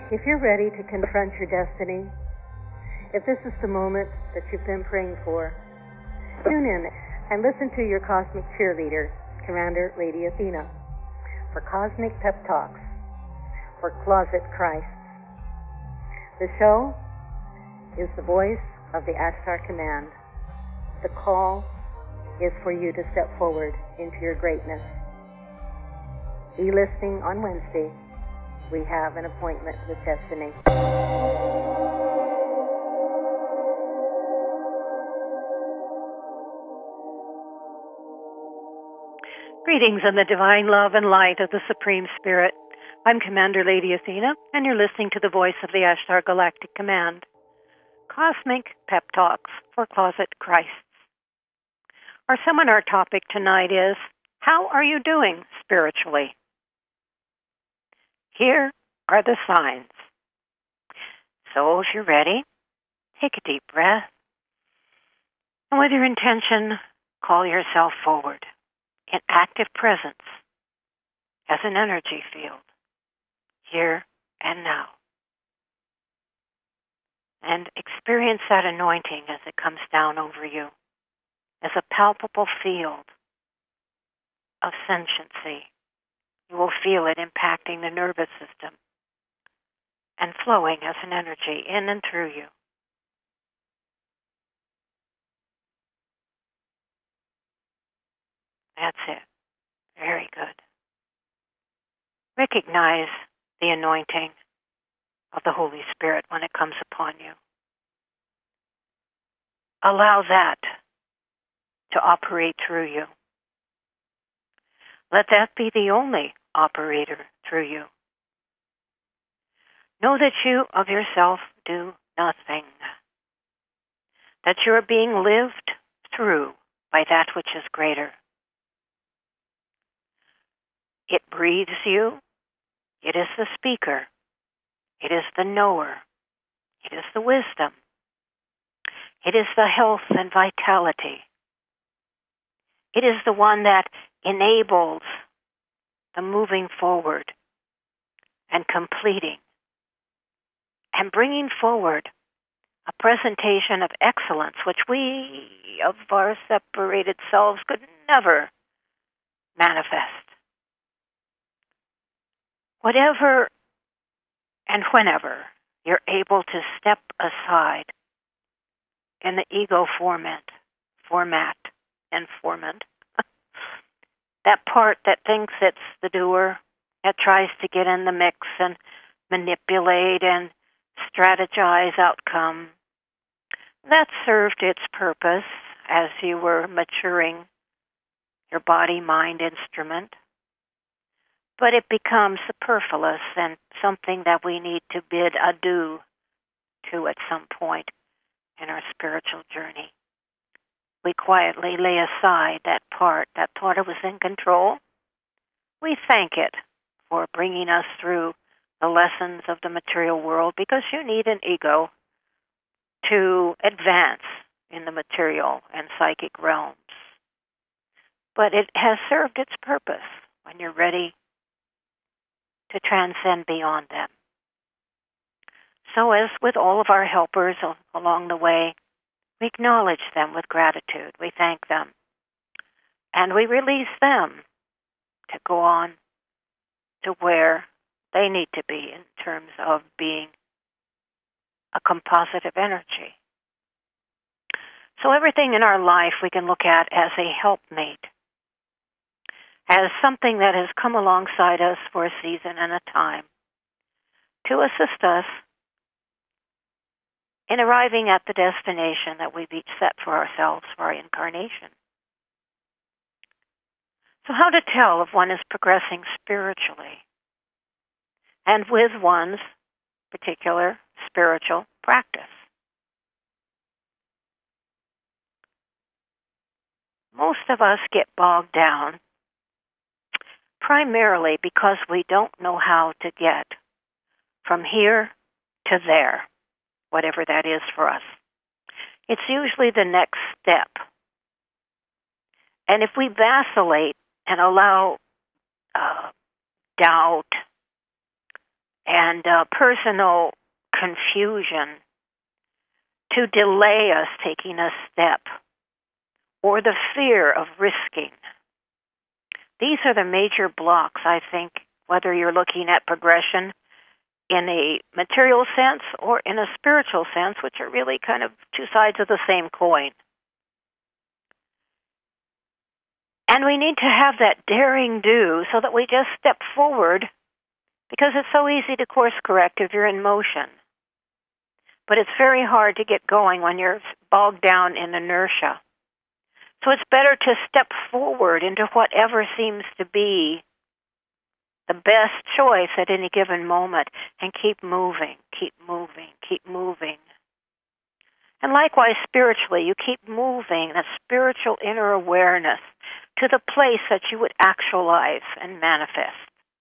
If you're ready to confront your destiny, if this is the moment that you've been praying for, tune in and listen to your cosmic cheerleader, Commander Lady Athena, for Cosmic Pep Talks for Closet Christ. The show is the voice of the Ashtar Command. The call is for you to step forward into your greatness. Be listening on Wednesday. We have an appointment with destiny. Greetings in the divine love and light of the Supreme Spirit. I'm Commander Lady Athena, and you're listening to the voice of the Ashtar Galactic Command. Cosmic Pep Talks for Closet Christs. Our seminar topic tonight is, how are you doing spiritually? Here are the signs. So if you're ready, take a deep breath, and with your intention, call yourself forward in active presence as an energy field, here and now. And experience that anointing as it comes down over you as a palpable field of sentiency. You will feel it impacting the nervous system and flowing as an energy in and through you. That's it. Very good. Recognize the anointing of the Holy Spirit when it comes upon you. Allow that to operate through you. Let that be the only operator through you. Know that you of yourself do nothing. That you are being lived through by that which is greater. It breathes you. It is the speaker. It is the knower. It is the wisdom. It is the health and vitality. It is the one that enables the moving forward and completing and bringing forward a presentation of excellence which we of our separated selves could never manifest. Whatever and whenever you're able to step aside in the ego format, that part that thinks it's the doer, that tries to get in the mix and manipulate and strategize outcome, that served its purpose as you were maturing your body-mind instrument. But it becomes superfluous and something that we need to bid adieu to at some point in our spiritual journey. We quietly lay aside that part that thought it was in control. We thank it for bringing us through the lessons of the material world, because you need an ego to advance in the material and psychic realms. But it has served its purpose when you're ready to transcend beyond them. So as with all of our helpers along the way, we acknowledge them with gratitude. We thank them. And we release them to go on to where they need to be in terms of being a composite of energy. So everything in our life we can look at as a helpmate, as something that has come alongside us for a season and a time to assist us in arriving at the destination that we've each set for ourselves for our incarnation. So how to tell if one is progressing spiritually and with one's particular spiritual practice? Most of us get bogged down primarily because we don't know how to get from here to there, whatever that is for us. It's usually the next step. And if we vacillate and allow doubt and personal confusion to delay us taking a step, or the fear of risking. These are the major blocks, I think, whether you're looking at progression in a material sense or in a spiritual sense, which are really kind of two sides of the same coin. And we need to have that daring do so that we just step forward, because it's so easy to course correct if you're in motion. But it's very hard to get going when you're bogged down in inertia. So it's better to step forward into whatever seems to be the best choice at any given moment and keep moving, keep moving, keep moving. And likewise, spiritually, you keep moving, that spiritual inner awareness, to the place that you would actualize and manifest.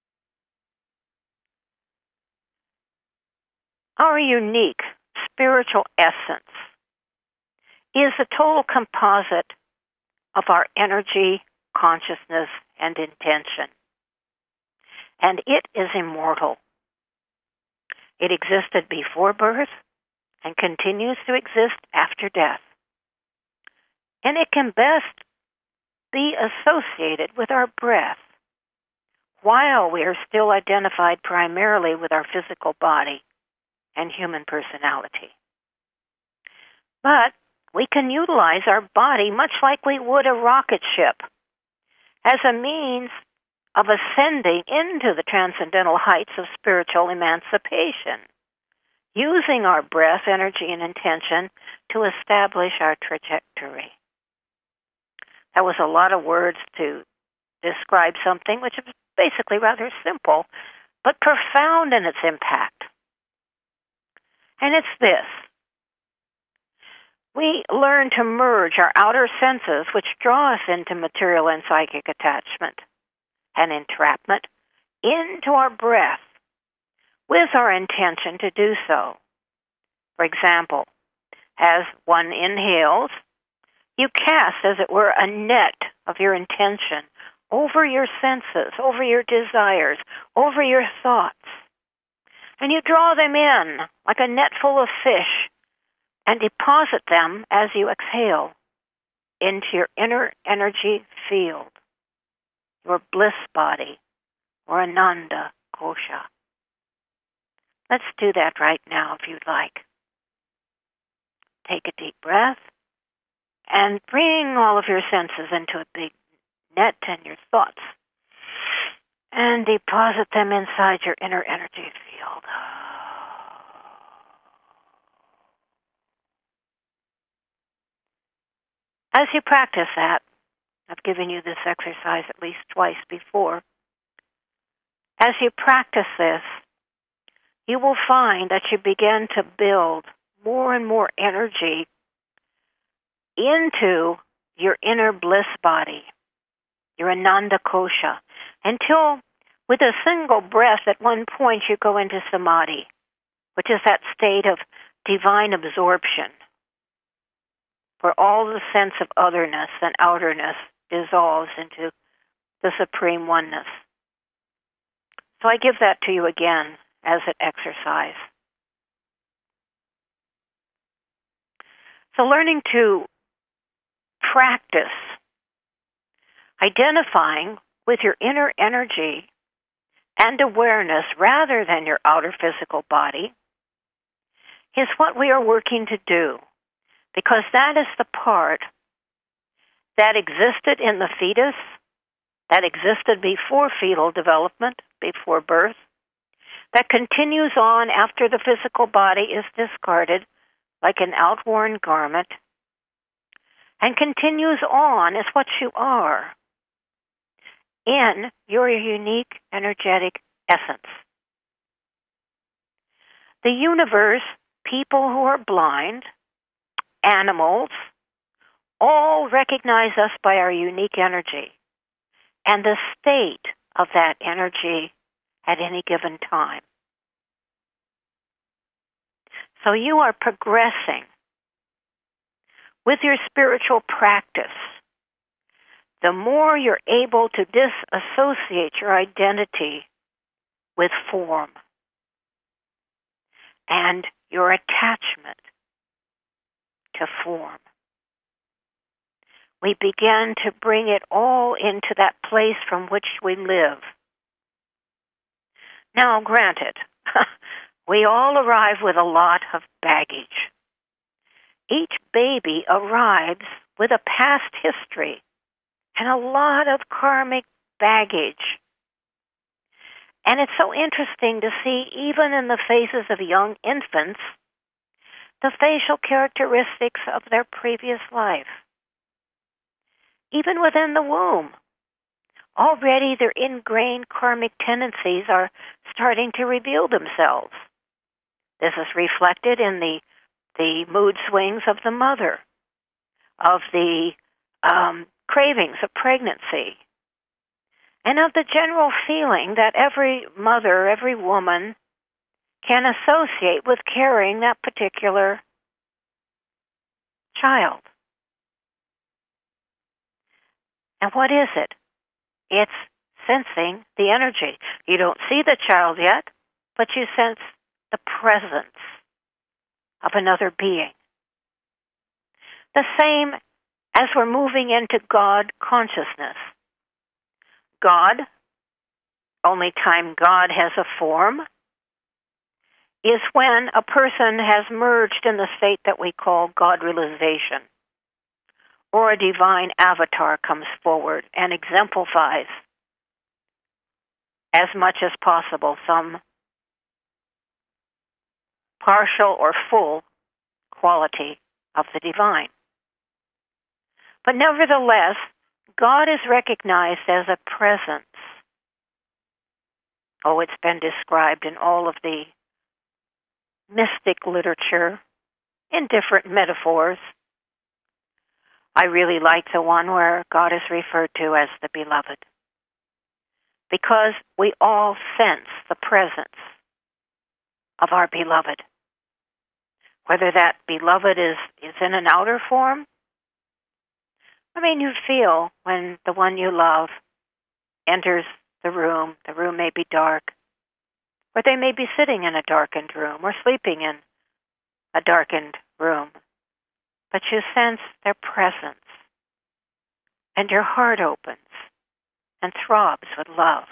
Our unique spiritual essence is the total composite of our energy, consciousness, and intention. And it is immortal. It existed before birth and continues to exist after death. And it can best be associated with our breath while we are still identified primarily with our physical body and human personality. But we can utilize our body much like we would a rocket ship as a means of ascending into the transcendental heights of spiritual emancipation, using our breath, energy, and intention to establish our trajectory. That was a lot of words to describe something which is basically rather simple, but profound in its impact. And it's this. We learn to merge our outer senses, which draw us into material and psychic attachment and entrapment, into our breath with our intention to do so. For example, as one inhales, you cast, as it were, a net of your intention over your senses, over your desires, over your thoughts. And you draw them in like a net full of fish and deposit them as you exhale into your inner energy field, your bliss body, or Ananda Kosha. Let's do that right now if you'd like. Take a deep breath and bring all of your senses into a big net and your thoughts and deposit them inside your inner energy field. As you practice that, I've given you this exercise at least twice before. As you practice this, you will find that you begin to build more and more energy into your inner bliss body, your Ananda Kosha, until with a single breath at one point you go into samadhi, which is that state of divine absorption, where all the sense of otherness and outerness dissolves into the supreme oneness. So I give that to you again as an exercise. So learning to practice identifying with your inner energy and awareness rather than your outer physical body is what we are working to do, because that is the part that existed in the fetus, that existed before fetal development, before birth, that continues on after the physical body is discarded like an outworn garment, and continues on as what you are in your unique energetic essence. The universe, people who are blind, animals, all recognize us by our unique energy and the state of that energy at any given time. So you are progressing with your spiritual practice. The more you're able to disassociate your identity with form, and your attachment to form. We begin to bring it all into that place from which we live. Now, granted, we all arrive with a lot of baggage. Each baby arrives with a past history and a lot of karmic baggage. And it's so interesting to see, even in the faces of young infants, the facial characteristics of their previous life. Even within the womb, already their ingrained karmic tendencies are starting to reveal themselves. This is reflected in the mood swings of the mother, of the cravings of pregnancy, and of the general feeling that every mother, every woman can associate with carrying that particular child. And what is it? It's sensing the energy. You don't see the child yet, but you sense the presence of another being. The same as we're moving into God consciousness. God, only time God has a form, is when a person has merged in the state that we call God realization, or a divine avatar comes forward and exemplifies as much as possible some partial or full quality of the divine. But nevertheless, God is recognized as a presence. Oh, it's been described in all of the mystic literature in different metaphors. I really like the one where God is referred to as the beloved, because we all sense the presence of our beloved. Whether that beloved is in an outer form, you feel when the one you love enters the room may be dark, or they may be sitting in a darkened room or sleeping in a darkened room. But you sense their presence, and your heart opens and throbs with love.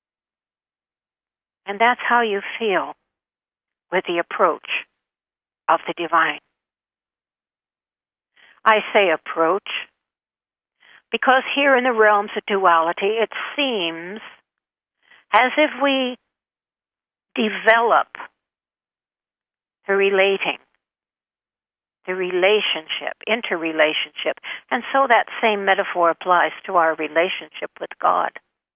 And that's how you feel with the approach of the divine. I say approach because here in the realms of duality, it seems as if we develop the relating, the relationship, interrelationship. And so that same metaphor applies to our relationship with God.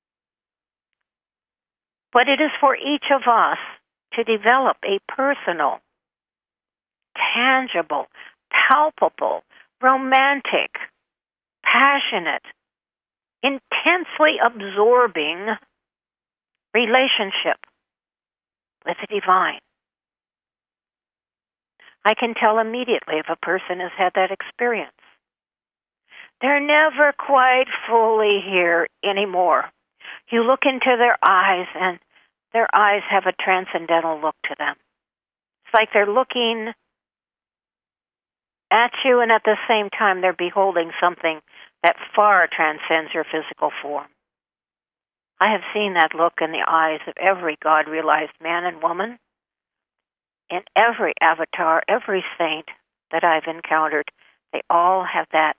But it is for each of us to develop a personal, tangible, palpable, romantic, passionate, intensely absorbing relationship with the divine. I can tell immediately if a person has had that experience. They're never quite fully here anymore. You look into their eyes, and their eyes have a transcendental look to them. It's like they're looking at you, and at the same time they're beholding something that far transcends your physical form. I have seen that look in the eyes of every God-realized man and woman, in every avatar, every saint that I've encountered. They all have that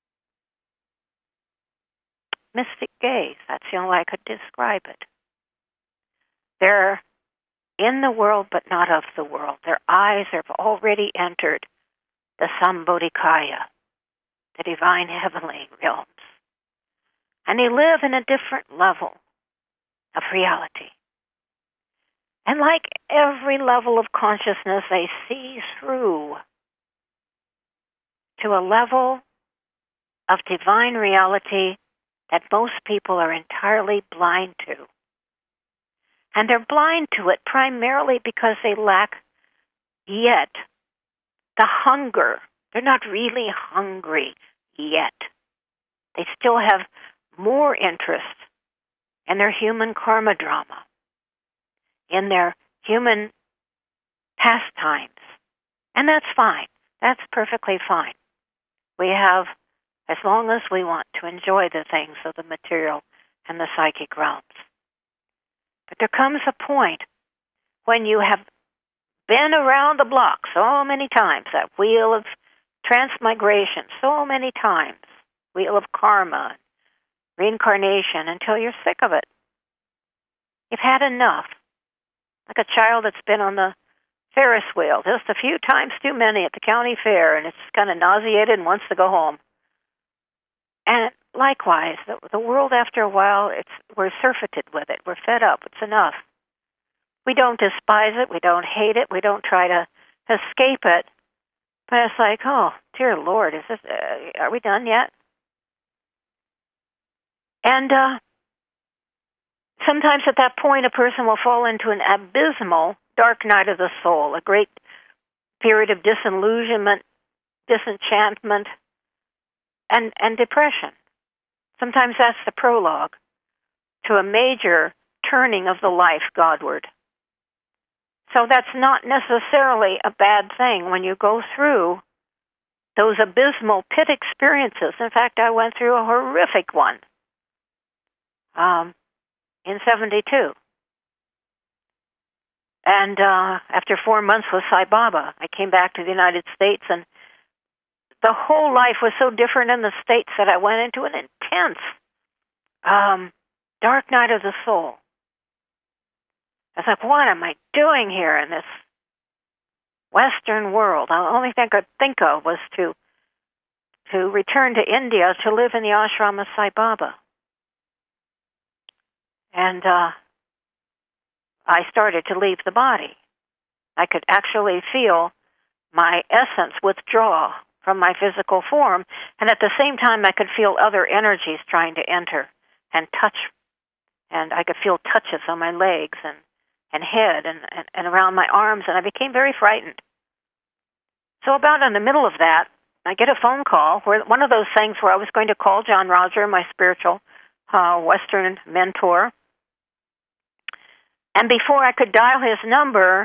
mystic gaze. That's the only way I could describe it. They're in the world, but not of the world. Their eyes have already entered the Sambodhikaya, the divine heavenly realms. And they live in a different level of reality. And like every level of consciousness, they see through to a level of divine reality that most people are entirely blind to. And they're blind to it primarily because they lack yet the hunger. They're not really hungry yet. They still have more interest in their human karma drama, in their human pastimes. And that's fine. That's perfectly fine. We have, as long as we want to enjoy the things of the material and the psychic realms. But there comes a point when you have been around the block so many times, that wheel of transmigration so many times, wheel of karma, reincarnation, until you're sick of it. You've had enough. Like a child that's been on the Ferris wheel just a few times too many at the county fair, and it's kind of nauseated and wants to go home. And likewise, the world, after a while, we're surfeited with it. We're fed up. It's enough. We don't despise it. We don't hate it. We don't try to escape it. But it's like, oh, dear Lord, is this? Are we done yet? And sometimes at that point, a person will fall into an abysmal dark night of the soul, a great period of disillusionment, disenchantment, and depression. Sometimes that's the prologue to a major turning of the life Godward. So that's not necessarily a bad thing when you go through those abysmal pit experiences. In fact, I went through a horrific one in 72. And after 4 months with Sai Baba, I came back to the United States, and the whole life was so different in the States that I went into an intense dark night of the soul. I was like, what am I doing here in this Western world? The only thing I could think of was to return to India to live in the ashram of Sai Baba. And I started to leave the body. I could actually feel my essence withdraw from my physical form, and at the same time I could feel other energies trying to enter and touch, and I could feel touches on my legs and head and around my arms, and I became very frightened. So about in the middle of that, I get a phone call, where one of those things where I was going to call John Roger, my spiritual Western mentor, and before I could dial his number,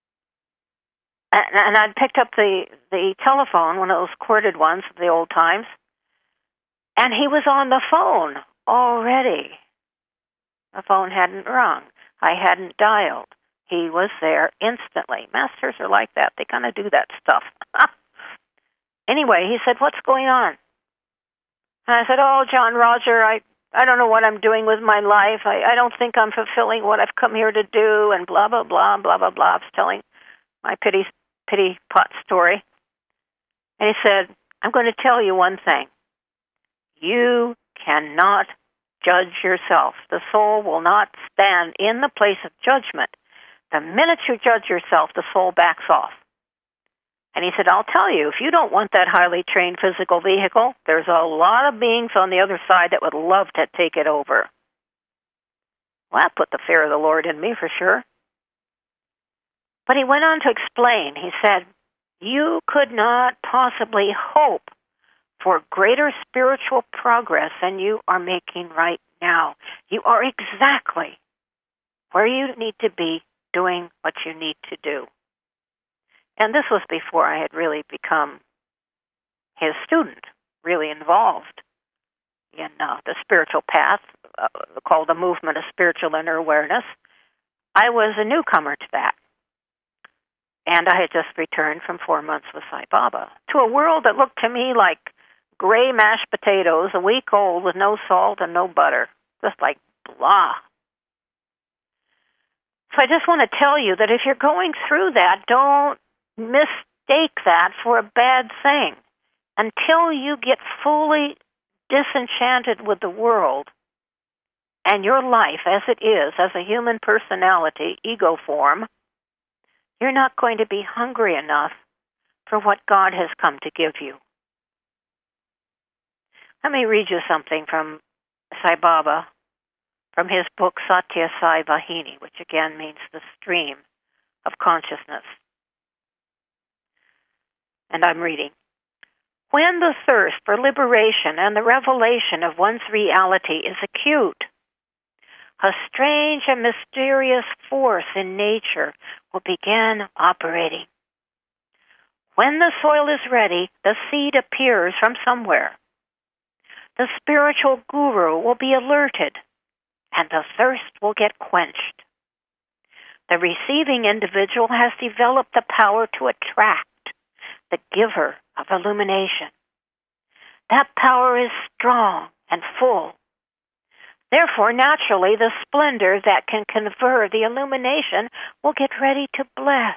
and I'd picked up the telephone, one of those corded ones of the old times, and he was on the phone already. The phone hadn't rung. I hadn't dialed. He was there instantly. Masters are like that. They kind of do that stuff. Anyway, he said, what's going on? And I said, oh, John Roger, I don't know what I'm doing with my life. I don't think I'm fulfilling what I've come here to do, and blah, blah, blah, blah, blah, blah. I was telling my pity pot story. And he said, I'm going to tell you one thing. You cannot judge yourself. The soul will not stand in the place of judgment. The minute you judge yourself, the soul backs off. And he said, I'll tell you, if you don't want that highly trained physical vehicle, there's a lot of beings on the other side that would love to take it over. Well, that put the fear of the Lord in me for sure. But he went on to explain. He said, you could not possibly hope for greater spiritual progress than you are making right now. You are exactly where you need to be doing what you need to do. And this was before I had really become his student, really involved in the spiritual path, called the Movement of Spiritual Inner Awareness. I was a newcomer to that. And I had just returned from 4 months with Sai Baba to a world that looked to me like gray mashed potatoes, a week old with no salt and no butter. Just like blah. So I just want to tell you that if you're going through that, don't mistake that for a bad thing. Until you get fully disenchanted with the world and your life as it is, as a human personality, ego form, you're not going to be hungry enough for what God has come to give you. Let me read you something from Sai Baba, from his book Satya Sai Vahini, which again means the stream of consciousness. And I'm reading. When the thirst for liberation and the revelation of one's reality is acute, a strange and mysterious force in nature will begin operating. When the soil is ready, the seed appears from somewhere. The spiritual guru will be alerted, and the thirst will get quenched. The receiving individual has developed the power to attract the giver of illumination. That power is strong and full. Therefore, naturally, the splendor that can confer the illumination will get ready to bless.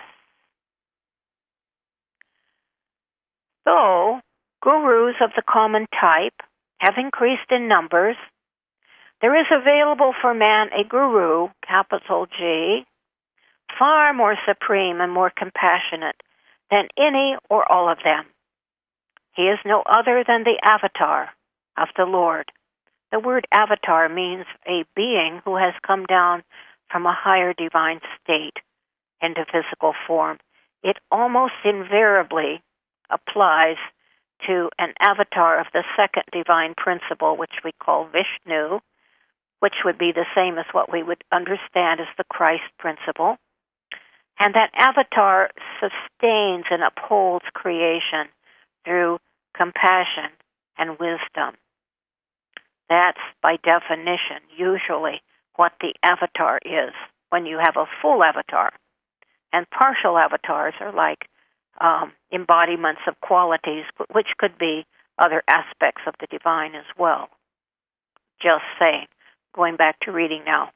Though gurus of the common type have increased in numbers, there is available for man a guru, capital G, far more supreme and more compassionate than any or all of them. He is no other than the avatar of the Lord. The word avatar means a being who has come down from a higher divine state into physical form. It almost invariably applies to an avatar of the second divine principle, which we call Vishnu, which would be the same as what we would understand as the Christ principle. And that avatar sustains and upholds creation through compassion and wisdom. That's, by definition, usually what the avatar is when you have a full avatar. And partial avatars are like embodiments of qualities, which could be other aspects of the divine as well. Just saying. Going back to reading now.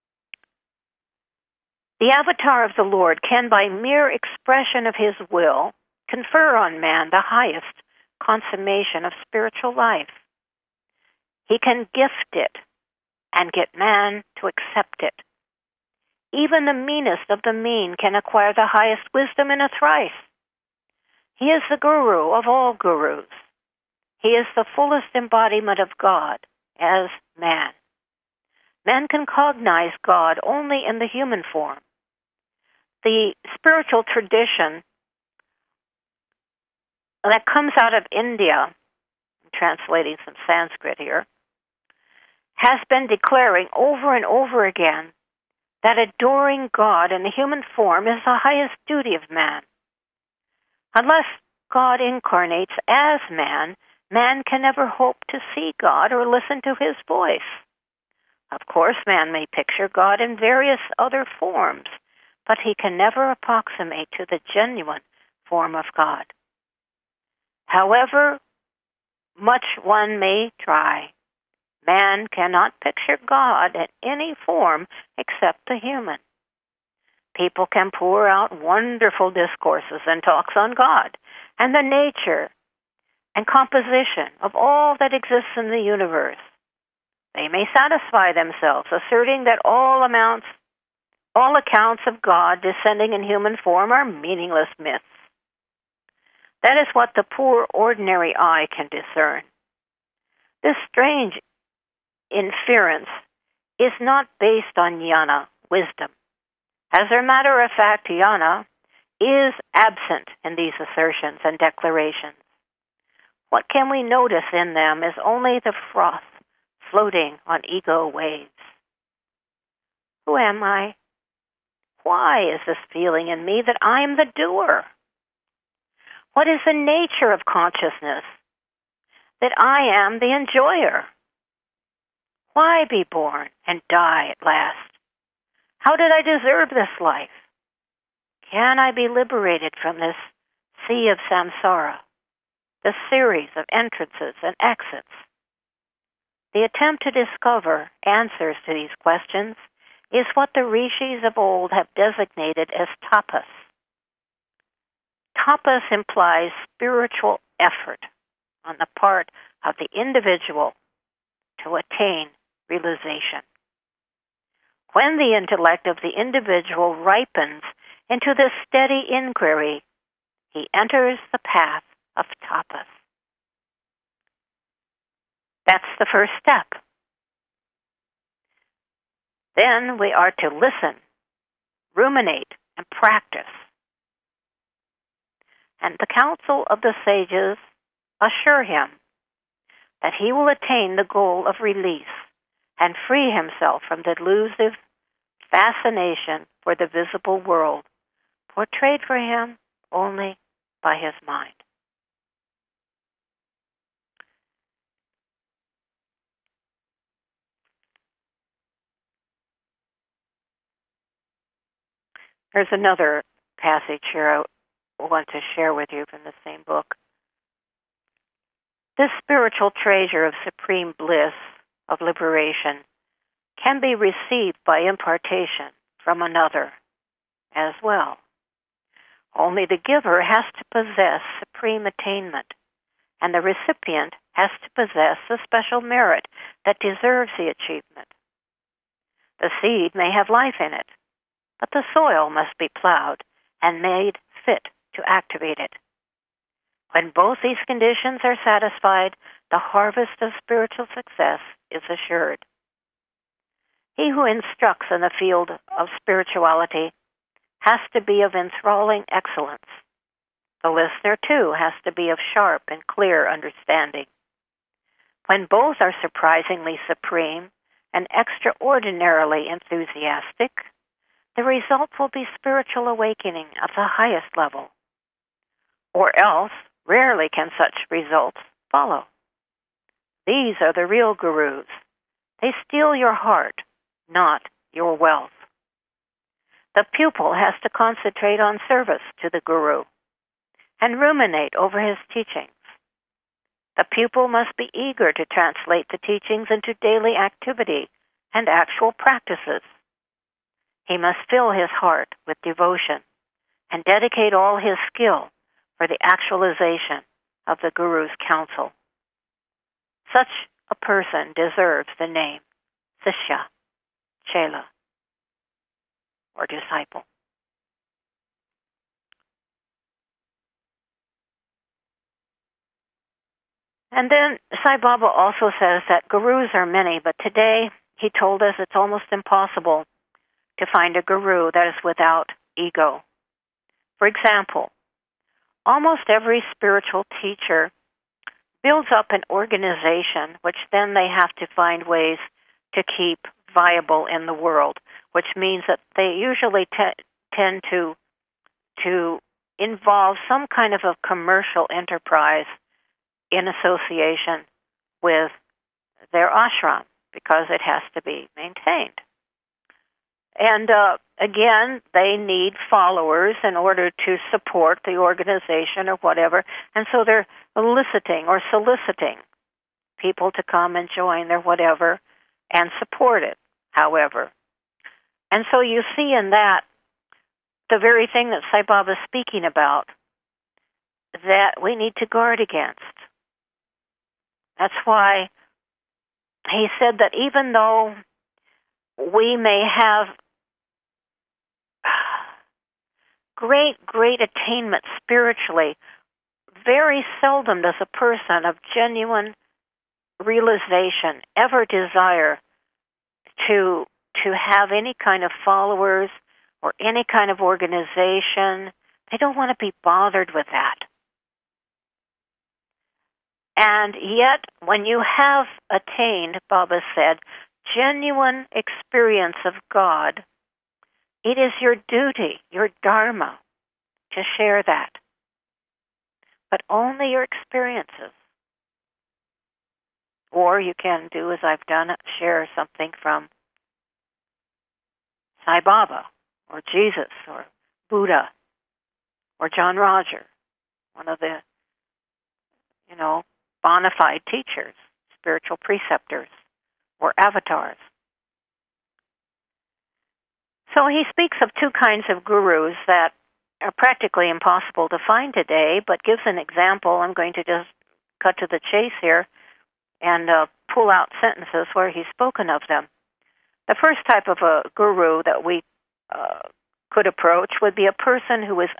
The avatar of the Lord can, by mere expression of his will, confer on man the highest consummation of spiritual life. He can gift it and get man to accept it. Even the meanest of the mean can acquire the highest wisdom in a trice. He is the guru of all gurus. He is the fullest embodiment of God as man. Man can cognize God only in the human form. The spiritual tradition that comes out of India, I'm translating some Sanskrit here, has been declaring over and over again that adoring God in the human form is the highest duty of man. Unless God incarnates as man, man can never hope to see God or listen to his voice. Of course, man may picture God in various other forms, but he can never approximate to the genuine form of God. However much one may try, man cannot picture God in any form except the human. People can pour out wonderful discourses and talks on God and the nature and composition of all that exists in the universe. They may satisfy themselves, asserting that all accounts of God descending in human form are meaningless myths. That is what the poor ordinary eye can discern. This strange inference is not based on jnana, wisdom. As a matter of fact, jnana is absent in these assertions and declarations. What can we notice in them is only the froth floating on ego waves. Who am I? Why is this feeling in me that I am the doer? What is the nature of consciousness? That I am the enjoyer. Why be born and die at last? How did I deserve this life? Can I be liberated from this sea of samsara, the series of entrances and exits? The attempt to discover answers to these questions is what the rishis of old have designated as tapas. Tapas implies spiritual effort on the part of the individual to attain realization. When the intellect of the individual ripens into this steady inquiry, he enters the path of tapas. That's the first step. Then we are to listen, ruminate, and practice. And the counsel of the sages assure him that he will attain the goal of release and free himself from the elusive fascination for the visible world, portrayed for him only by his mind. There's another passage here I want to share with you from the same book. This spiritual treasure of supreme bliss, of liberation, can be received by impartation from another as well. Only the giver has to possess supreme attainment, and the recipient has to possess the special merit that deserves the achievement. The seed may have life in it, but the soil must be plowed and made fit to activate it. When both these conditions are satisfied, the harvest of spiritual success is assured. He who instructs in the field of spirituality has to be of enthralling excellence. The listener, too, has to be of sharp and clear understanding. When both are surprisingly supreme and extraordinarily enthusiastic, the result will be spiritual awakening of the highest level. Or else, rarely can such results follow. These are the real gurus. They steal your heart, not your wealth. The pupil has to concentrate on service to the guru and ruminate over his teachings. The pupil must be eager to translate the teachings into daily activity and actual practices. He must fill his heart with devotion and dedicate all his skill for the actualization of the Guru's counsel. Such a person deserves the name Sishya, Chela, or disciple. And then Sai Baba also says that gurus are many, but today he told us it's almost impossible to find a guru that is without ego. For example, almost every spiritual teacher builds up an organization which then they have to find ways to keep viable in the world, which means that they usually tend to involve some kind of a commercial enterprise in association with their ashram, because it has to be maintained. And again, they need followers in order to support the organization or whatever, and so they're eliciting or soliciting people to come and join their whatever and support it, however. And so you see in that the very thing that Sai Baba is speaking about, that we need to guard against. That's why he said that even though we may have great attainment spiritually, very seldom does a person of genuine realization ever desire to have any kind of followers or any kind of organization. They don't want to be bothered with that. And yet, when you have attained, Baba said, genuine experience of God, it is your duty, your dharma, to share that. But only your experiences. Or you can do as I've done, share something from Sai Baba, or Jesus, or Buddha, or John Roger, one of the, bona fide teachers, spiritual preceptors, or avatars. So he speaks of two kinds of gurus that are practically impossible to find today, but gives an example. I'm going to just cut to the chase here and pull out sentences where he's spoken of them. The first type of a guru that we could approach would be a person who is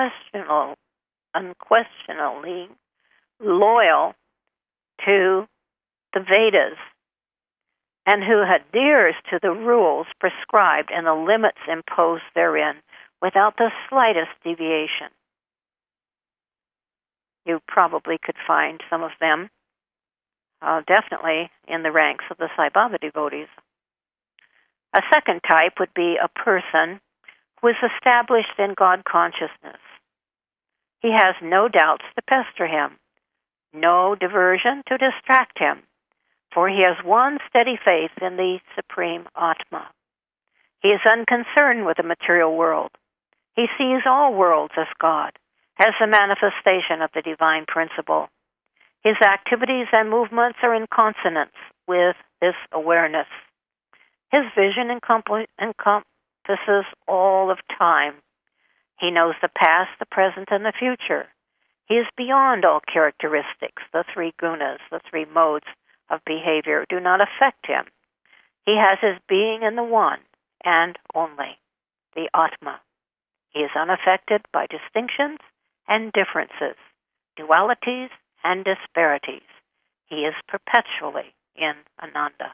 unquestionably loyal to the Vedas and who adheres to the rules prescribed and the limits imposed therein without the slightest deviation. You probably could find some of them definitely in the ranks of the Sai Baba devotees. A second type would be a person who is established in God consciousness. He has no doubts to pester him, no diversion to distract him, for he has one steady faith in the Supreme Atma. He is unconcerned with the material world. He sees all worlds as God, as the manifestation of the divine principle. His activities and movements are in consonance with this awareness. His vision encompasses all of time. He knows the past, the present, and the future. He is beyond all characteristics. The three gunas, the three modes of behavior, do not affect him. He has his being in the one and only, the Atma. He is unaffected by distinctions and differences, dualities and disparities. He is perpetually in Ananda.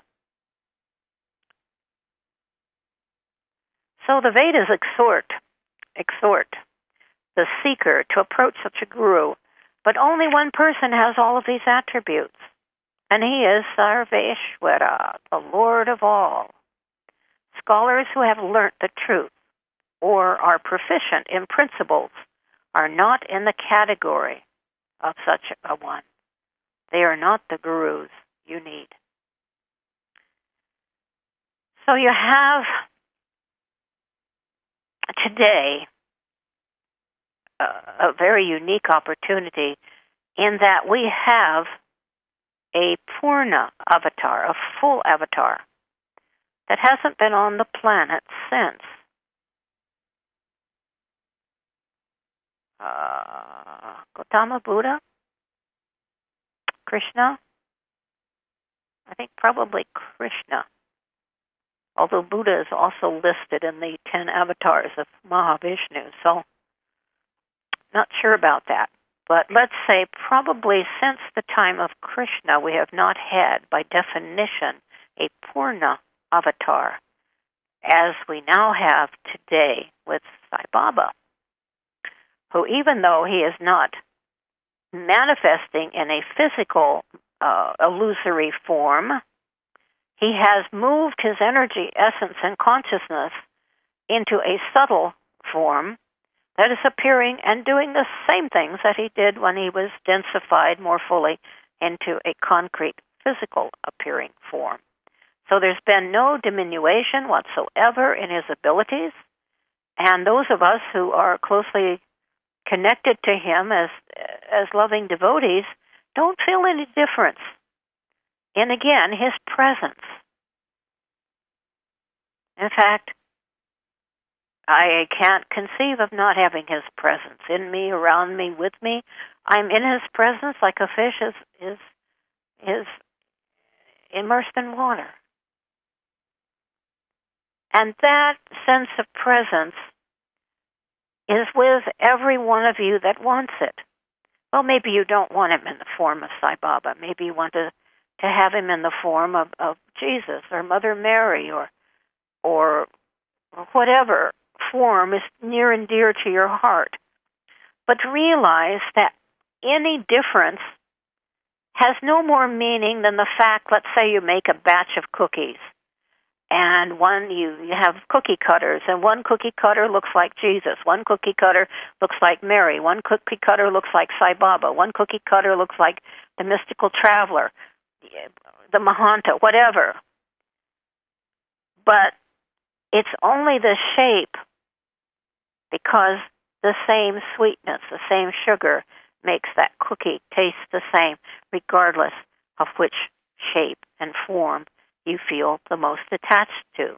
So the Vedas exhort the seeker to approach such a guru, but only one person has all of these attributes, and he is Sarveshwara, the Lord of all. Scholars who have learnt the truth or are proficient in principles are not in the category of such a one. They are not the gurus you need. So you have today a very unique opportunity in that we have a Purna avatar, a full avatar, that hasn't been on the planet since Gautama Buddha, Krishna, I think probably Krishna, although Buddha is also listed in the 10 avatars of Mahavishnu, so not sure about that. But let's say probably since the time of Krishna, we have not had, by definition, a Purna avatar, as we now have today with Sai Baba, who, even though he is not manifesting in a physical, illusory form, he has moved his energy, essence, and consciousness into a subtle form that is appearing and doing the same things that he did when he was densified more fully into a concrete, physical appearing form. So there's been no diminution whatsoever in his abilities, and those of us who are closely connected to him as loving devotees don't feel any difference in, again, his presence. In fact, I can't conceive of not having his presence in me, around me, with me. I'm in his presence like a fish is immersed in water. And that sense of presence is with every one of you that wants it. Well, maybe you don't want him in the form of Sai Baba. Maybe you want to have him in the form of Jesus or Mother Mary or whatever form is near and dear to your heart. But realize that any difference has no more meaning than the fact, let's say you make a batch of cookies, and one you have cookie cutters, and one cookie cutter looks like Jesus, one cookie cutter looks like Mary, one cookie cutter looks like Sai Baba, one cookie cutter looks like the mystical traveler, the Mahanta, whatever. But it's only the shape, because the same sweetness, the same sugar makes that cookie taste the same, regardless of which shape and form you feel the most attached to.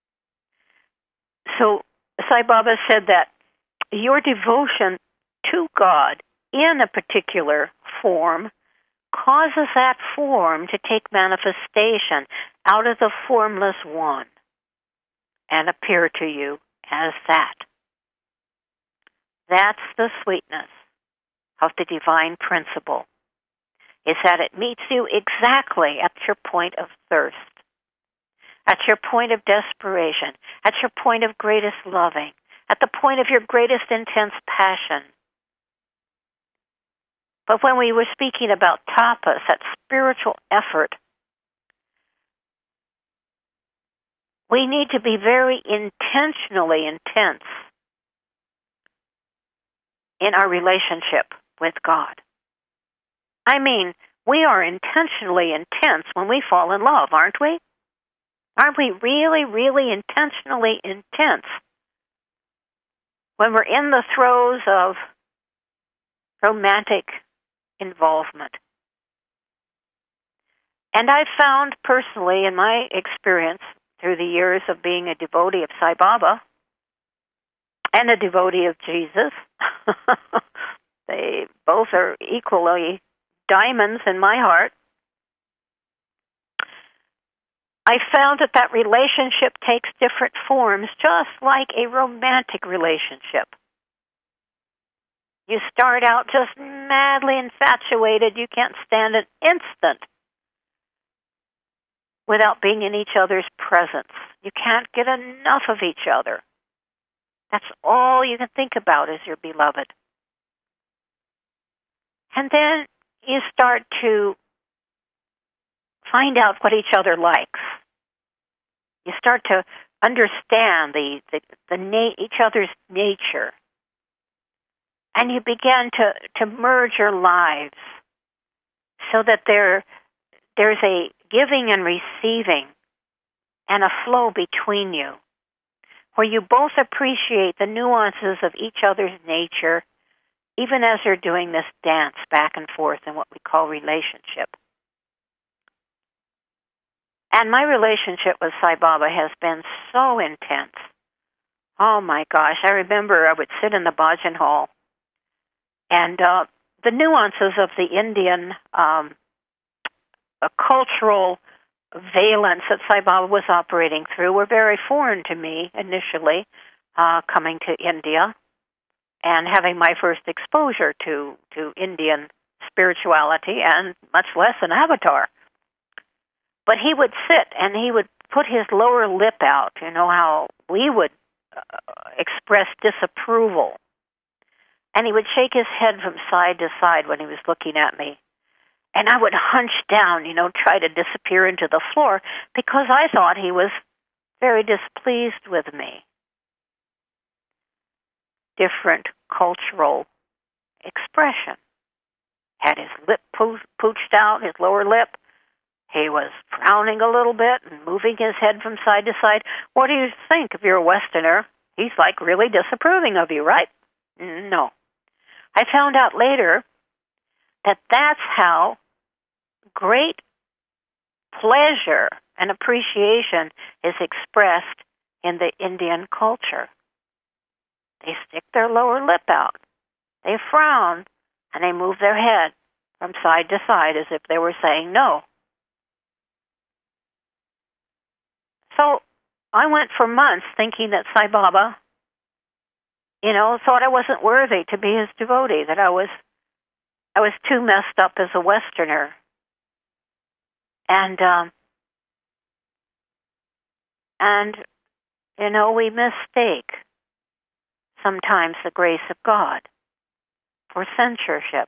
So Sai Baba said that your devotion to God in a particular form causes that form to take manifestation out of the formless one and appear to you as that. That's the sweetness of the divine principle, is that it meets you exactly at your point of thirst, at your point of desperation, at your point of greatest loving, at the point of your greatest intense passion. But when we were speaking about tapas, that spiritual effort, we need to be very intentionally intense in our relationship with God. I mean, we are intentionally intense when we fall in love, aren't we? Aren't we really, really intentionally intense when we're in the throes of romantic involvement? And I've found personally in my experience through the years of being a devotee of Sai Baba and a devotee of Jesus, they both are equally diamonds in my heart. I found that relationship takes different forms, just like a romantic relationship. You start out just madly infatuated. You can't stand an instant without being in each other's presence. You can't get enough of each other. That's all you can think about is your beloved. And then you start to find out what each other likes. You start to understand each other's nature. And you begin to merge your lives so that there's a giving and receiving and a flow between you, where you both appreciate the nuances of each other's nature, even as you're doing this dance back and forth in what we call relationship. And my relationship with Sai Baba has been so intense. Oh my gosh, I remember I would sit in the bhajan hall, and the nuances of the Indian cultural valence that Sai Baba was operating through were very foreign to me initially, coming to India and having my first exposure to Indian spirituality, and much less an avatar. But he would sit and he would put his lower lip out, you know how we would express disapproval. And he would shake his head from side to side when he was looking at me. And I would hunch down, try to disappear into the floor because I thought he was very displeased with me. Different cultural expression. Had his lip pooched out, his lower lip. He was frowning a little bit and moving his head from side to side. What do you think if you're a Westerner? He's like really disapproving of you, right? No. I found out later that that's how great pleasure and appreciation is expressed in the Indian culture. They stick their lower lip out. They frown, and they move their head from side to side as if they were saying no. So I went for months thinking that Sai Baba, thought I wasn't worthy to be his devotee, that I was too messed up as a Westerner. And we mistake sometimes the grace of God for censorship.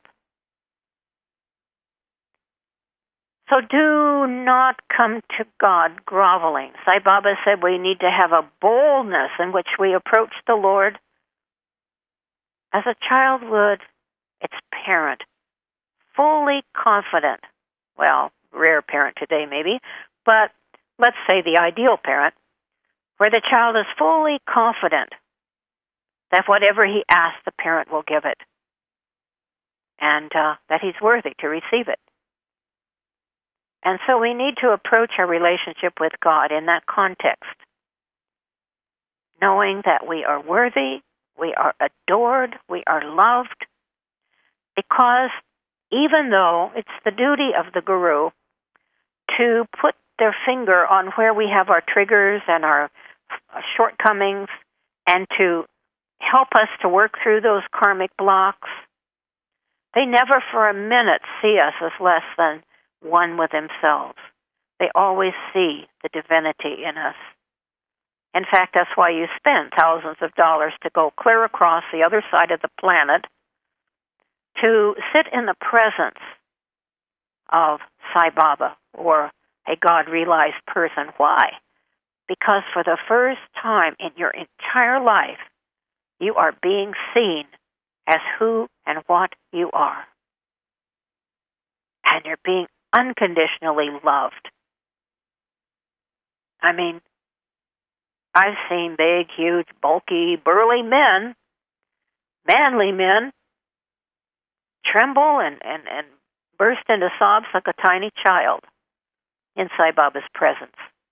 So do not come to God groveling. Sai Baba said we need to have a boldness in which we approach the Lord as a child would its parent, fully confident. Well, rare parent today maybe, but let's say the ideal parent, where the child is fully confident that whatever he asks, the parent will give it, and that he's worthy to receive it. And so we need to approach our relationship with God in that context, knowing that we are worthy, we are adored, we are loved, because even though it's the duty of the Guru to put their finger on where we have our triggers and our shortcomings and to help us to work through those karmic blocks, they never for a minute see us as less than one with themselves. They always see the divinity in us. In fact, that's why you spend thousands of dollars to go clear across the other side of the planet to sit in the presence of Sai Baba or a God-realized person. Why? Because for the first time in your entire life, you are being seen as who and what you are. And you're being unconditionally loved. I mean, I've seen big, huge, bulky, burly men, manly men, tremble and burst into sobs like a tiny child in Sai Baba's presence.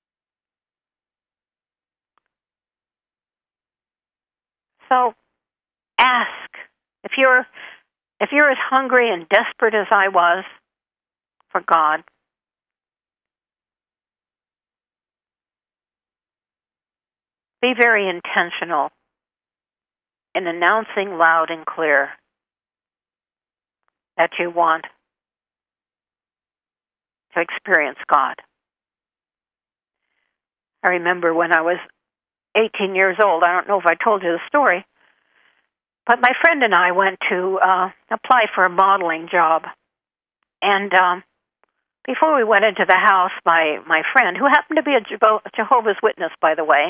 So ask, if you're as hungry and desperate as I was for God, be very intentional in announcing loud and clear that you want to experience God. I remember when I was 18 years old, I don't know if I told you the story, but my friend and I went to apply for a modeling job. And before we went into the house, my friend, who happened to be a Jehovah's Witness, by the way,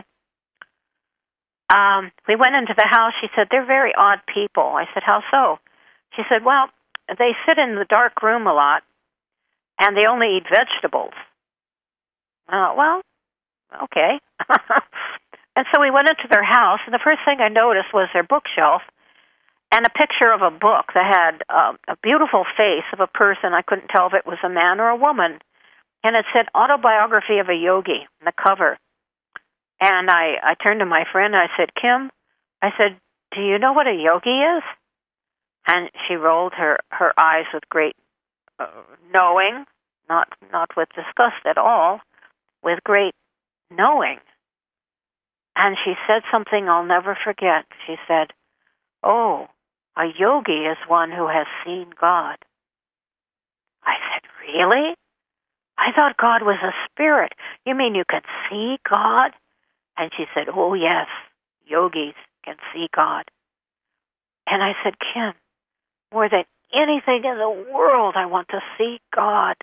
we went into the house. She said, they're very odd people. I said, how so? She said, well, they sit in the dark room a lot, and they only eat vegetables. Well, okay. And so we went into their house, and the first thing I noticed was their bookshelf and a picture of a book that had a beautiful face of a person. I couldn't tell if it was a man or a woman. And it said, Autobiography of a Yogi, on the cover. And I turned to my friend, and I said, Kim, I said, do you know what a yogi is? And she rolled her eyes with great knowing, not with disgust at all, with great knowing. And she said something I'll never forget. She said, oh, a yogi is one who has seen God. I said, really? I thought God was a spirit. You mean you can see God? And she said, oh, yes, yogis can see God. And I said, Kim, more than anything in the world, I want to see God.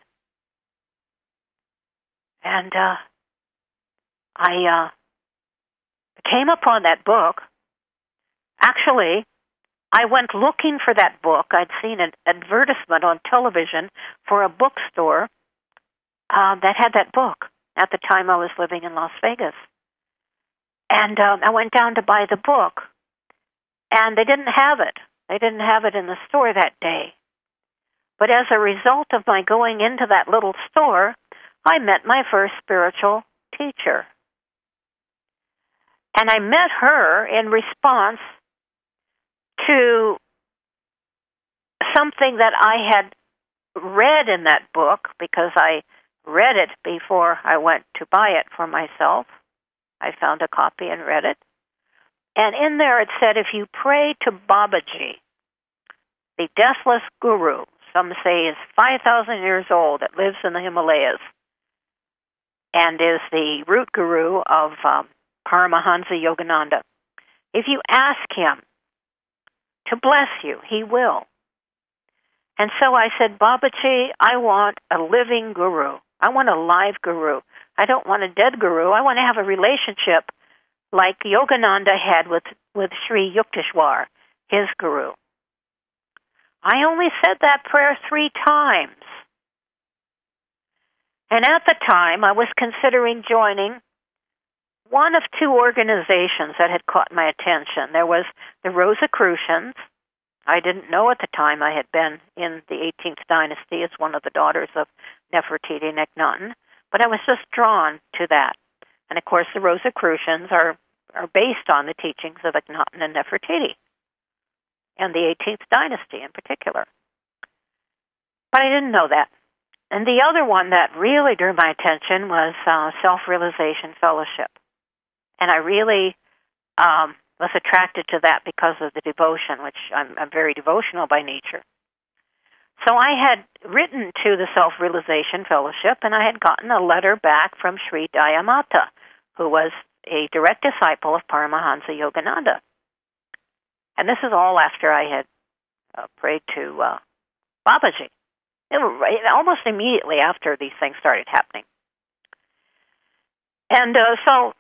And I came upon that book. Actually, I went looking for that book. I'd seen an advertisement on television for a bookstore that had that book at the time I was living in Las Vegas. And I went down to buy the book, and they didn't have it. They didn't have it in the store that day. But as a result of my going into that little store, I met my first spiritual teacher. And I met her in response to something that I had read in that book, because I read it before I went to buy it for myself. I found a copy and read it. And in there it said, if you pray to Babaji, the deathless guru, some say is 5,000 years old, that lives in the Himalayas, and is the root guru of Paramahansa Yogananda. If you ask him to bless you, he will. And so I said, Babaji, I want a living guru. I want a live guru. I don't want a dead guru. I want to have a relationship like Yogananda had with Sri Yukteswar, his guru. I only said that prayer 3 times. And at the time, I was considering joining one of 2 organizations that had caught my attention. There was the Rosicrucians. I didn't know at the time I had been in the 18th dynasty as one of the daughters of Nefertiti and Akhenaten, but I was just drawn to that. And of course, the Rosicrucians are based on the teachings of Akhenaten and Nefertiti, and the 18th dynasty in particular. But I didn't know that. And the other one that really drew my attention was Self-Realization Fellowship. And I really was attracted to that because of the devotion, which I'm very devotional by nature. So I had written to the Self-Realization Fellowship, and I had gotten a letter back from Sri Dayamata, who was a direct disciple of Paramahansa Yogananda. And this is all after I had prayed to Babaji. It was almost immediately after these things started happening. And so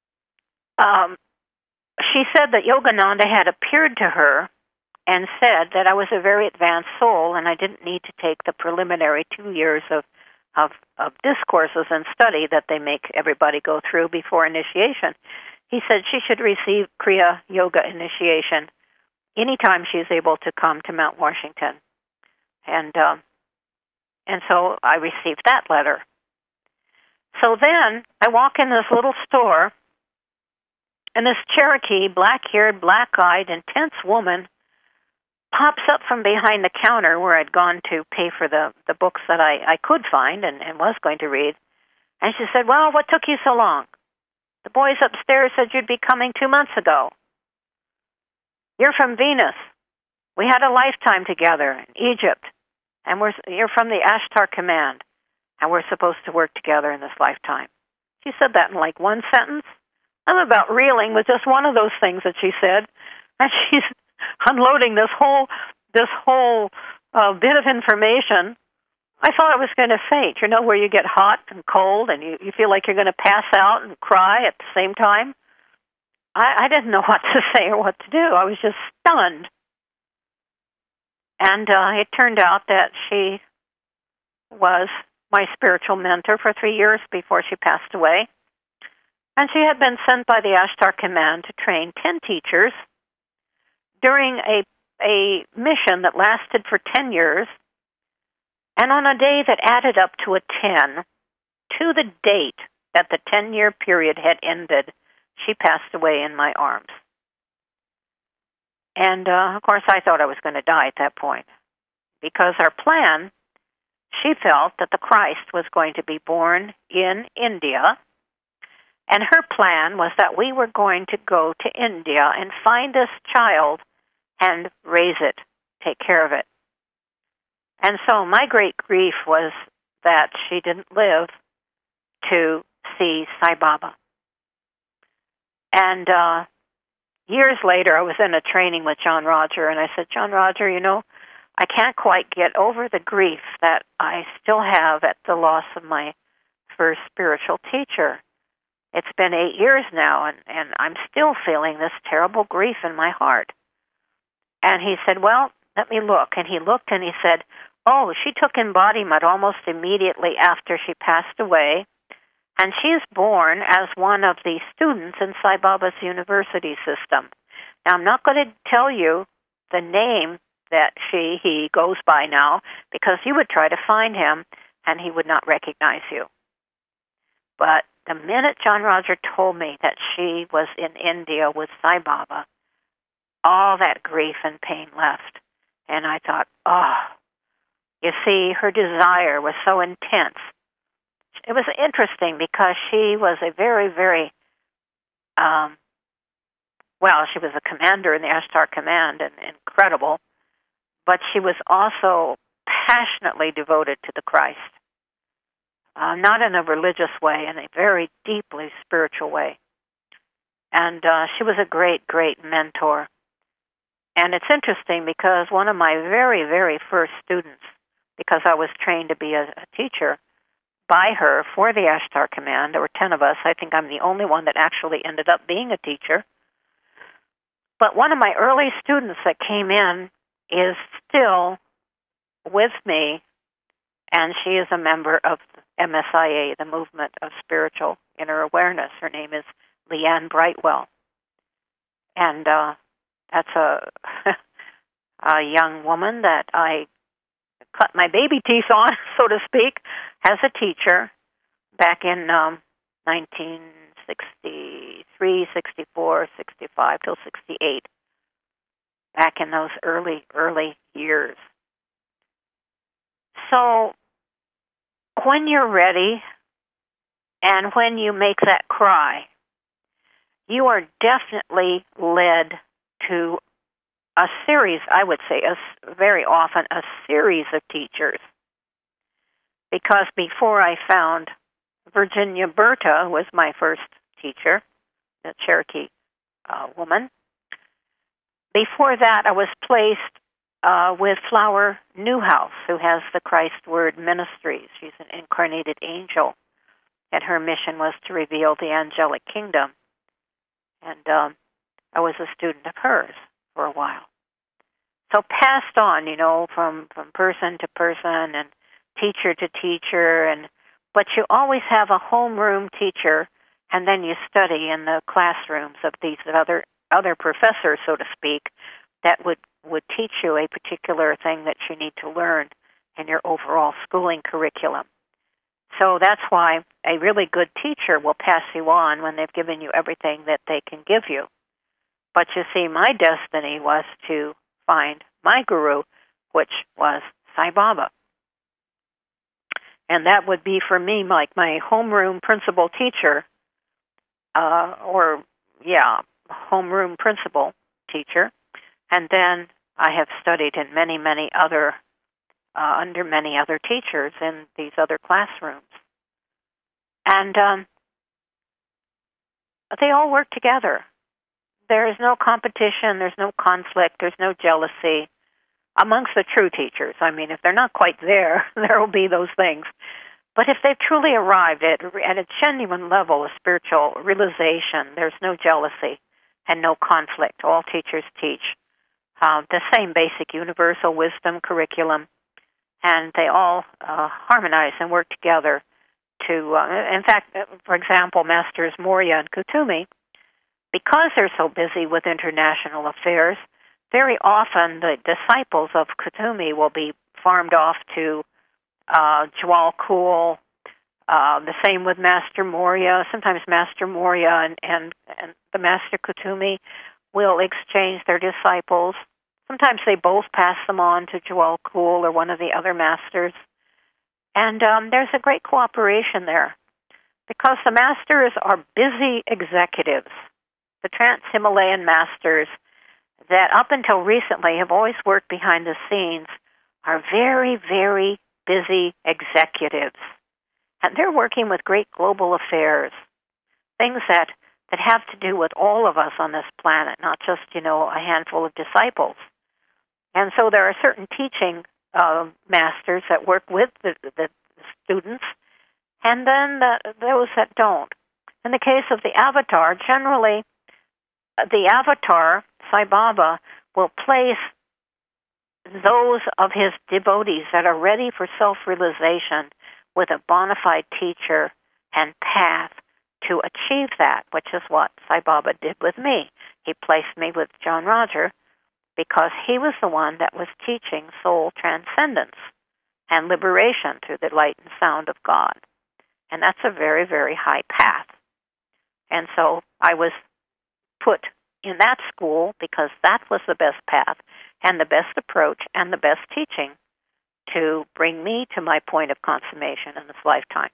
she said that Yogananda had appeared to her and said that I was a very advanced soul and I didn't need to take the preliminary 2 years of discourses and study that they make everybody go through before initiation. He said she should receive Kriya Yoga initiation anytime she's able to come to Mount Washington. And so I received that letter. So then I walk in this little store, and this Cherokee, black-haired, black-eyed, intense woman pops up from behind the counter where I'd gone to pay for the books that I could find and was going to read. And she said, "Well, what took you so long? The boys upstairs said you'd be coming 2 months ago. You're from Venus. We had a lifetime together in Egypt. And you're from the Ashtar Command. And we're supposed to work together in this lifetime." She said that in like one sentence. I'm about reeling with just one of those things that she said. And she's unloading this whole bit of information. I thought I was going to faint. You know, where you get hot and cold and you feel like you're going to pass out and cry at the same time. I didn't know what to say or what to do. I was just stunned. And it turned out that she was my spiritual mentor for 3 years before she passed away. And she had been sent by the Ashtar Command to train 10 teachers during a mission that lasted for 10 years. And on a day that added up to a 10, to the date that the 10-year period had ended, she passed away in my arms. And, of course, I thought I was going to die at that point. Because our plan, she felt that the Christ was going to be born in India. And her plan was that we were going to go to India and find this child and raise it, take care of it. And so my great grief was that she didn't live to see Sai Baba. And years later, I was in a training with John Roger, and I said, "John Roger, you know, I can't quite get over the grief that I still have at the loss of my first spiritual teacher. It's been 8 years now, and I'm still feeling this terrible grief in my heart." And he said, "Well, let me look." And he looked and he said, "Oh, she took embodiment almost immediately after she passed away, and she is born as one of the students in Sai Baba's university system." Now, I'm not going to tell you the name that he goes by now, because you would try to find him, and he would not recognize you. But the minute John Roger told me that she was in India with Sai Baba, all that grief and pain left. And I thought, oh, you see, her desire was so intense. It was interesting because she was a very, very, she was a commander in the Ashtar Command and incredible, but she was also passionately devoted to the Christ. Not in a religious way, in a very deeply spiritual way. And she was a great, great mentor. And it's interesting because one of my very, very first students, because I was trained to be a teacher by her for the Ashtar Command, there were 10 of us. I think I'm the only one that actually ended up being a teacher. But one of my early students that came in is still with me, and she is a member of MSIA, the Movement of Spiritual Inner Awareness. Her name is Leanne Brightwell. And that's a young woman that I cut my baby teeth on, so to speak, as a teacher back in 1963, 64, 65 till 68, back in those early years. So when you're ready and when you make that cry, you are definitely led to a series, I would say, very often a series of teachers. Because before I found Virginia Berta, who was my first teacher, a Cherokee woman, before that I was placed with Flower Newhouse, who has the Christ Word Ministries. She's an incarnated angel, and her mission was to reveal the angelic kingdom. And I was a student of hers for a while. So passed on, from person to person and teacher to teacher, but you always have a homeroom teacher, and then you study in the classrooms of these other professors, so to speak, that would teach you a particular thing that you need to learn in your overall schooling curriculum. So that's why a really good teacher will pass you on when they've given you everything that they can give you. But you see, my destiny was to find my guru, which was Sai Baba. And that would be for me like my homeroom principal teacher, homeroom principal teacher. And then I have studied in many other, under many other teachers in these other classrooms. And they all work together. There is no competition, there's no conflict, there's no jealousy amongst the true teachers. I mean, if they're not quite there, there will be those things. But if they've truly arrived at a genuine level of spiritual realization, there's no jealousy and no conflict. All teachers teach the same basic universal wisdom curriculum, and they all harmonize and work together to, in fact, for example, Masters Morya and Kutumi, because they're so busy with international affairs, very often the disciples of Kutumi will be farmed off to Jwal Khul, the same with Master Morya. Sometimes Master Morya and the Master Kutumi will exchange their disciples. Sometimes they both pass them on to Jwal Khul or one of the other masters. And there's a great cooperation there because the masters are busy executives. The Trans-Himalayan masters that up until recently have always worked behind the scenes are very, very busy executives. And they're working with great global affairs, things that have to do with all of us on this planet, not just, a handful of disciples. And so there are certain teaching masters that work with the students, and then those that don't. In the case of the avatar, generally, the avatar, Sai Baba, will place those of his devotees that are ready for self-realization with a bona fide teacher and path to achieve that, which is what Sai Baba did with me. He placed me with John Roger because he was the one that was teaching soul transcendence and liberation through the light and sound of God. And that's a very, very high path. And so I was put in that school because that was the best path and the best approach and the best teaching to bring me to my point of consummation in this lifetime.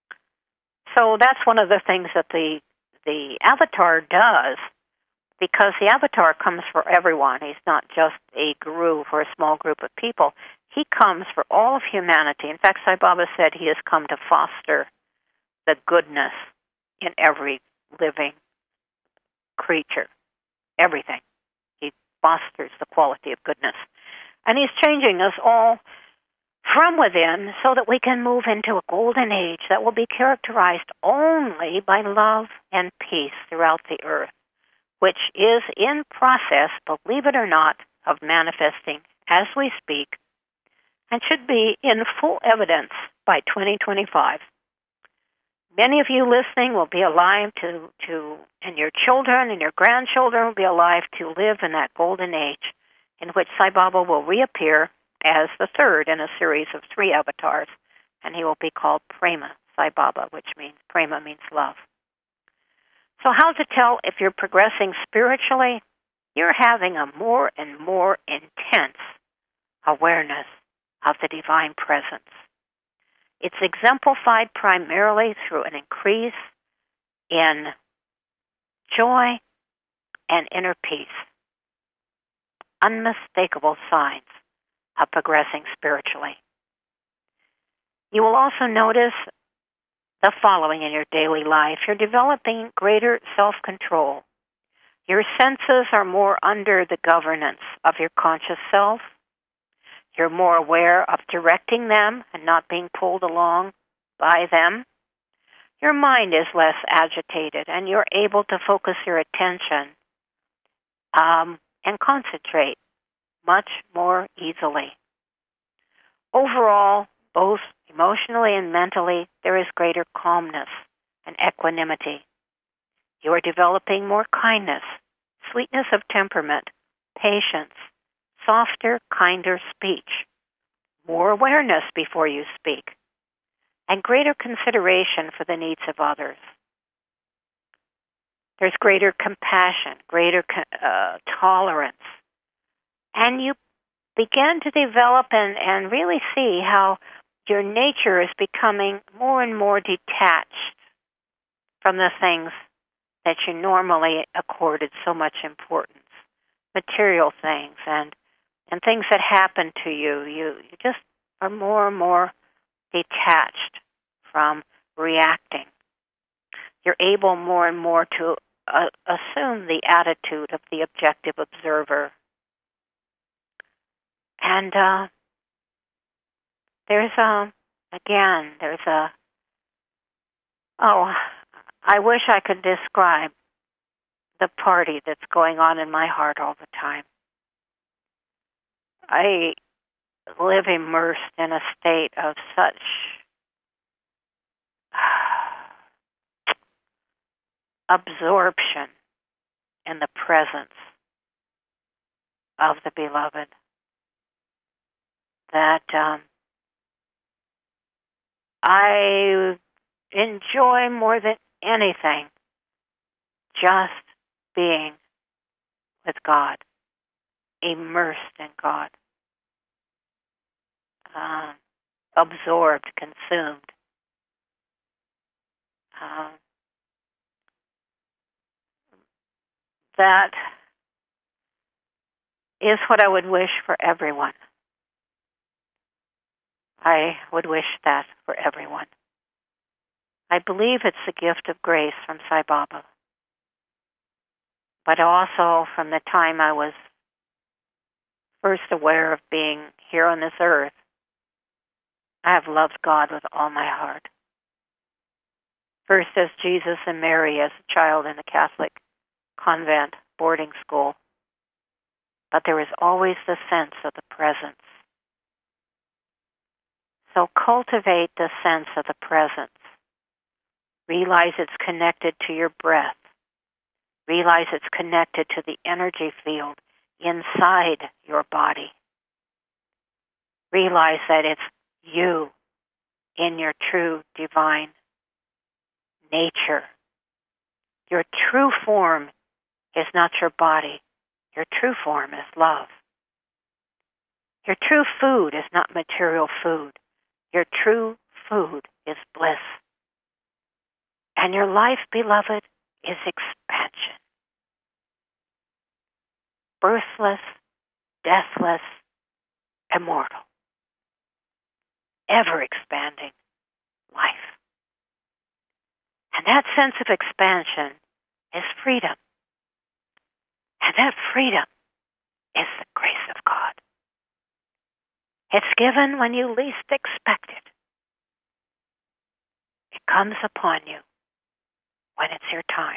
So that's one of the things that the avatar does, because the avatar comes for everyone. He's not just a guru for a small group of people. He comes for all of humanity. In fact, Sai Baba said he has come to foster the goodness in every living creature, everything. He fosters the quality of goodness. And he's changing us all from within so that we can move into a golden age that will be characterized only by love and peace throughout the earth, which is in process, believe it or not, of manifesting as we speak, and should be in full evidence by 2025. Many of you listening will be alive and your children and your grandchildren will be alive to live in that golden age in which Sai Baba will reappear as the third in a series of 3 avatars, and he will be called Prema Sai Baba, which means Prema means love. So how to tell if you're progressing spiritually? You're having a more and more intense awareness of the divine presence. It's exemplified primarily through an increase in joy and inner peace. Unmistakable signs of progressing spiritually. You will also notice the following in your daily life. You're developing greater self-control. Your senses are more under the governance of your conscious self. You're more aware of directing them and not being pulled along by them. Your mind is less agitated, and you're able to focus your attention and concentrate much more easily. Overall, both emotionally and mentally, there is greater calmness and equanimity. You are developing more kindness, sweetness of temperament, patience, softer, kinder speech, more awareness before you speak, and greater consideration for the needs of others. There's greater compassion, greater tolerance, and you begin to develop and really see how your nature is becoming more and more detached from the things that you normally accorded so much importance, material things and things that happen to you. You just are more and more detached from reacting. You're able more and more to assume the attitude of the objective observer. And I wish I could describe the party that's going on in my heart all the time. I live immersed in a state of such absorption in the presence of the beloved that I enjoy more than anything just being with God, immersed in God, absorbed, consumed. That is what I would wish for everyone. I would wish that for everyone. I believe it's a gift of grace from Sai Baba. But also from the time I was first aware of being here on this earth, I have loved God with all my heart. First as Jesus and Mary as a child in a Catholic convent boarding school. But there is always the sense of the presence. So cultivate the sense of the presence. Realize it's connected to your breath. Realize it's connected to the energy field inside your body. Realize that it's you in your true divine nature. Your true form is not your body. Your true form is love. Your true food is not material food. Your true food is bliss. And your life, beloved, is expansion. Birthless, deathless, immortal. Ever expanding life. And that sense of expansion is freedom. And that freedom is the grace of God. It's given when you least expect it. It comes upon you when it's your time.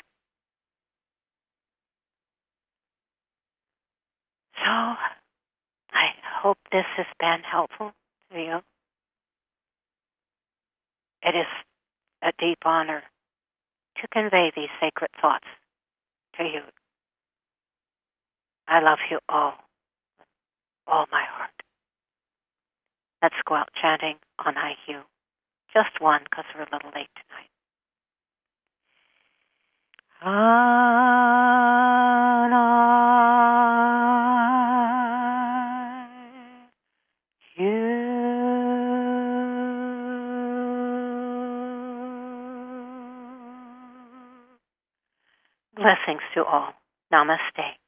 So, I hope this has been helpful to you. It is a deep honor to convey these sacred thoughts to you. I love you all with all my heart. Let's go out chanting on IQ. Just one, because we're a little late tonight. Blessings to all. Namaste.